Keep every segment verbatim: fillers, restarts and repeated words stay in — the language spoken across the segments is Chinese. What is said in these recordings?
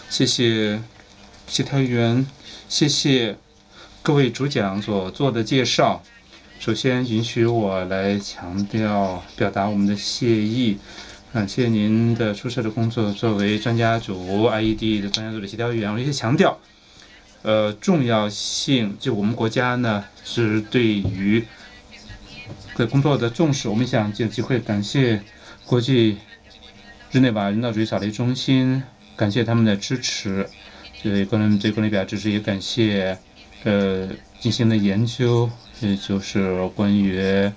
谢谢协调员，谢谢各位主讲所做的介绍。首先，允许我来强调、表达我们的谢意。感谢您的出色的工作，作为专家组 I E D 的专家组的协调员，我也强调，呃，重要性。就我们国家呢，是对于对工作的重视。我们想借机会感谢国际日内瓦人道主义扫雷中心，感谢他们的支持。对哥伦对哥伦比亚支持，也感谢呃进行的研究，也就是关于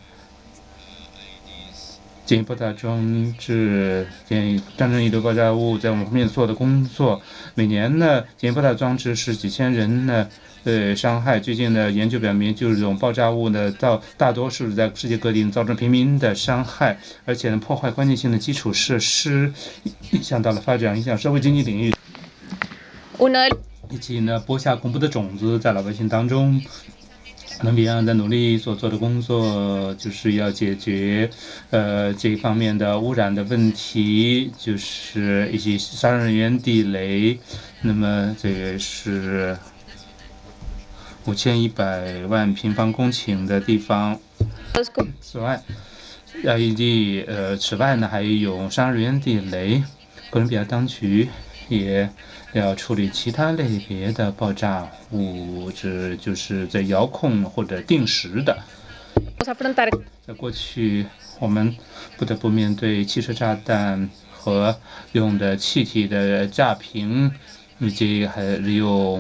简易爆炸装置、简易战争遗留爆炸物在我们方面做的工作。每年呢，简易爆炸装置是几千人呢呃伤害。最近的研究表明，就是这种爆炸物呢，到大多数在世界各地造成平民的伤害，而且呢破坏关键性的基础设施，影响到了发展，影响社会经济领域，以及呢播下恐怖的种子在老百姓当中。哥伦比亚在努力所做的工作，就是要解决呃这一方面的污染的问题，就是以及杀人源地雷。那么这个是五千一百万平方公顷的地方。此外 ，I E D 呃，此外呢还有杀人源地雷。哥伦比亚当局也要处理其他类别的爆炸物质，就是在遥控或者定时的。在过去，我们不得不面对汽车炸弹和用的气体的炸瓶，以及还有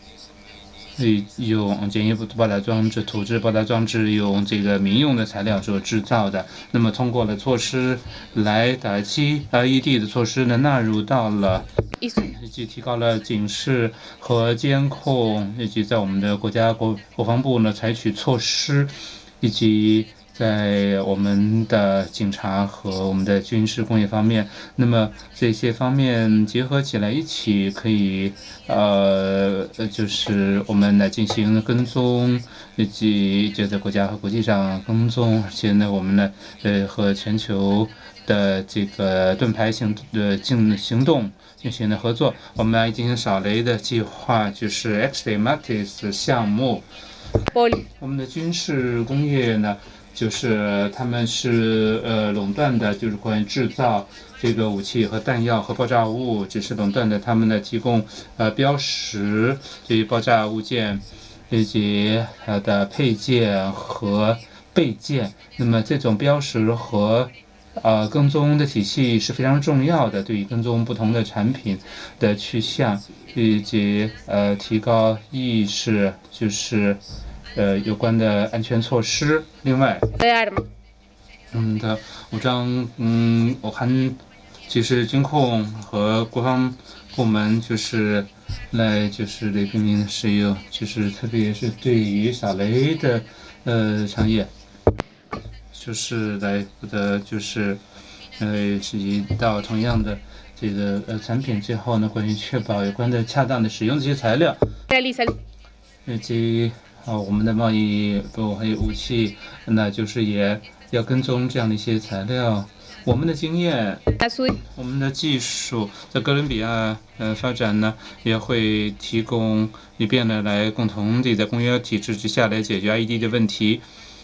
用简易爆炸装置、土制爆炸装置用这个民用的材料所制造的。那么，通过了措施来打击 I E D 的措施呢，纳入到了，以及提高了警示和监控，以及在我们的国家国国防部呢采取措施，以及在我们的警察和我们的军事工业方面，那么这些方面结合起来一起，可以呃，就是我们来进行跟踪，以及就在国家和国际上跟踪，而且呢，我们呢，呃，和全球的这个盾牌行的进行动进行的合作，我们来进行扫雷的计划，就是 X D Matis 项目。我们的军事工业呢，就是他们是呃垄断的，就是关于制造这个武器和弹药和爆炸物，只是垄断的。他们呢提供呃标识对于爆炸物件以及它的配件和备件。那么这种标识和呃跟踪的体系是非常重要的，对于跟踪不同的产品的去向，以及呃提高意识，就是呃有关的安全措施。另外，嗯的武装嗯我还就是军控和国防部门就是来就是对平民使用，就是特别是对于扫雷的呃产业，就是来的就是呃是一到同样的这个呃产品之后呢，关于确保有关的恰当的使用这些材料，以及啊、我们的贸易部还有武器，那就是也要跟踪这样的一些材料。我们的经验，我们的技术在哥伦比亚呃发展呢，也会提供以便呢来共同地在公约体制之下来解决 I E D 的问题，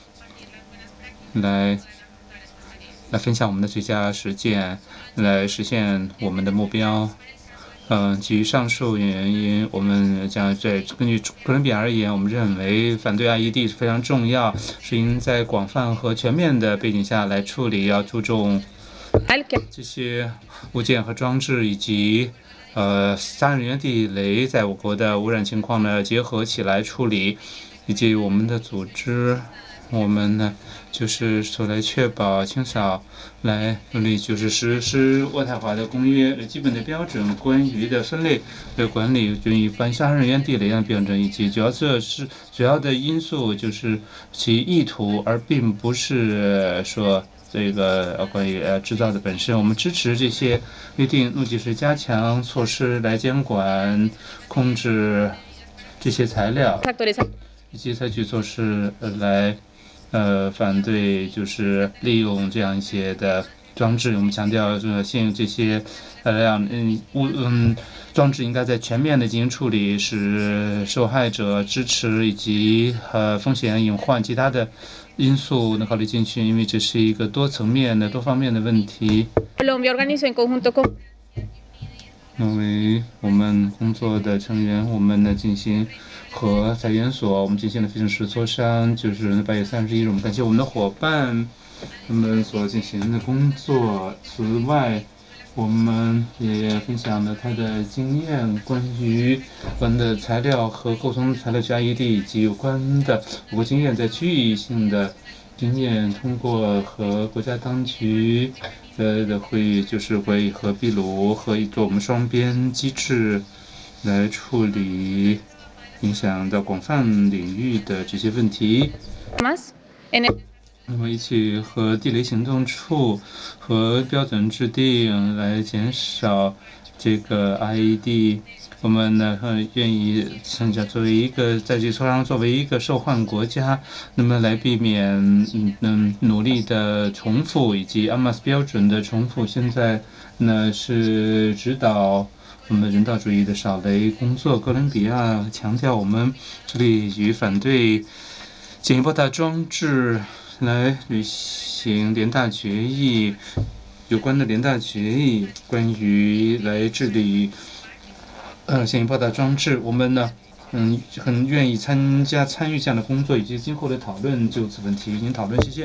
来来分享我们的最佳实践，来实现我们的目标。嗯、呃，基于上述原因，我们将在根据哥伦比亚而言，我们认为反对 I E D 是非常重要，是应在广泛和全面的背景下来处理，要注重这些物件和装置以及呃杀人源地雷在我国的污染情况呢结合起来处理，以及我们的组织。我们呢，就是说来确保清扫，来努力就是实施渥太华的公约的基本的标准，关于的分类的管理，关于反杀人源地雷的标准，以及主要这是主要的因素就是其意图，而并不是说这个关于呃制造的本身。我们支持这些约定，目的是加强措施来监管、控制这些材料，以及采取措施呃来。呃，反对就是利用这样一些的装置，我们强调这个现有这些呃嗯物嗯装置应该在全面的进行处理，使受害者支持以及呃风险隐患其他的因素能考虑进去，因为这是一个多层面的、多方面的问题。作为我们工作的成员，我们呢进行和裁员所我们进行了非正式磋商，就是八月三十一日，我们感谢我们的伙伴他们所进行的工作。此外，我们也分享了他的经验，关于关的材料和构成材料加 I E D 以及有关的我国经验在区域性的经验，通过和国家当局的的会议，就是会和秘鲁和做我们双边机制来处理影响到广泛领域的这些问题。那么一起和地雷行动处和标准制定来减少这个 I E D， 我们呢很愿意参加，作为一个在这磋商作为一个受患国家，那么来避免嗯嗯努力的重复以及 A M A S 标准的重复。现在呢是指导我们人道主义的扫雷工作。哥伦比亚强调我们致力于反对简易爆炸装置来履行联大决议有关的联大决议，关于来治理呃简易爆炸装置，我们呢嗯很愿意参加参与这样的工作，以及今后的讨论就此问题进行讨论。谢谢。